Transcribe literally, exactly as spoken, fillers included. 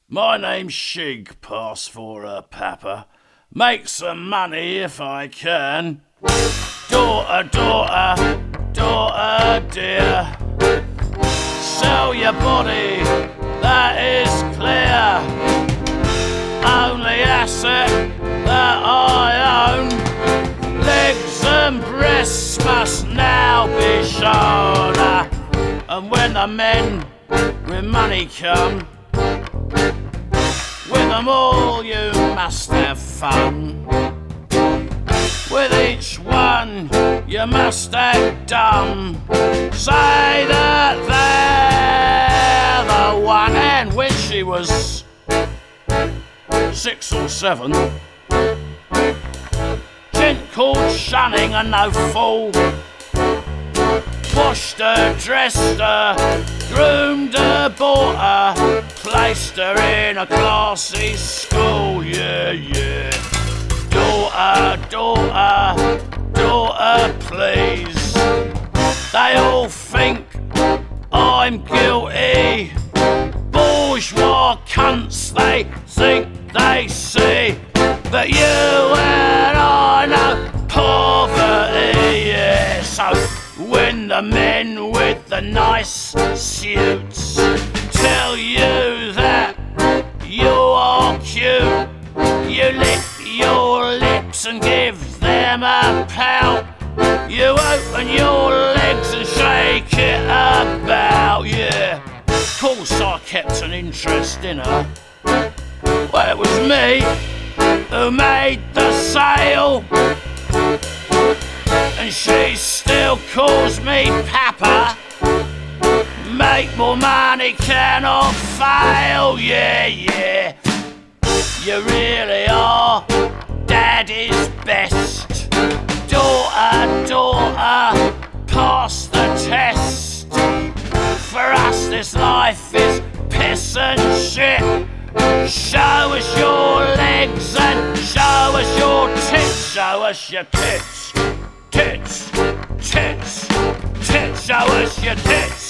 My name's Shig, pass for a papa. Make some money if I can. Daughter, daughter, daughter dear. Sell your body, that is clear. Only asset that I own. Legs and breasts must now be shown. And when the men with money come, with them all you must have fun. With each one you must act dumb. Say that they're the one. And when she was six or seven, gent called shunning and no fool. Washed her, dressed her, groomed her, bought her, placed her in a classy school, yeah, yeah. Daughter, daughter, daughter, please. They all think I'm guilty. Bourgeois cunts, they think they see that you and I know poverty, yeah. So when the men with the nice suits tell you that you are cute, you lick your lips and give them a pout. You open your legs and shake it about, yeah. Of course I kept an interest in her. Well, it was me who made the sale, and she still calls me Papa. Make more money cannot fail, yeah, yeah. You really are Daddy's best. Daughter, daughter, pass the test. For us this life is piss and shit. Show us your legs and show us your tits. Show us your tits. Tits, tits, tits, show us your tits.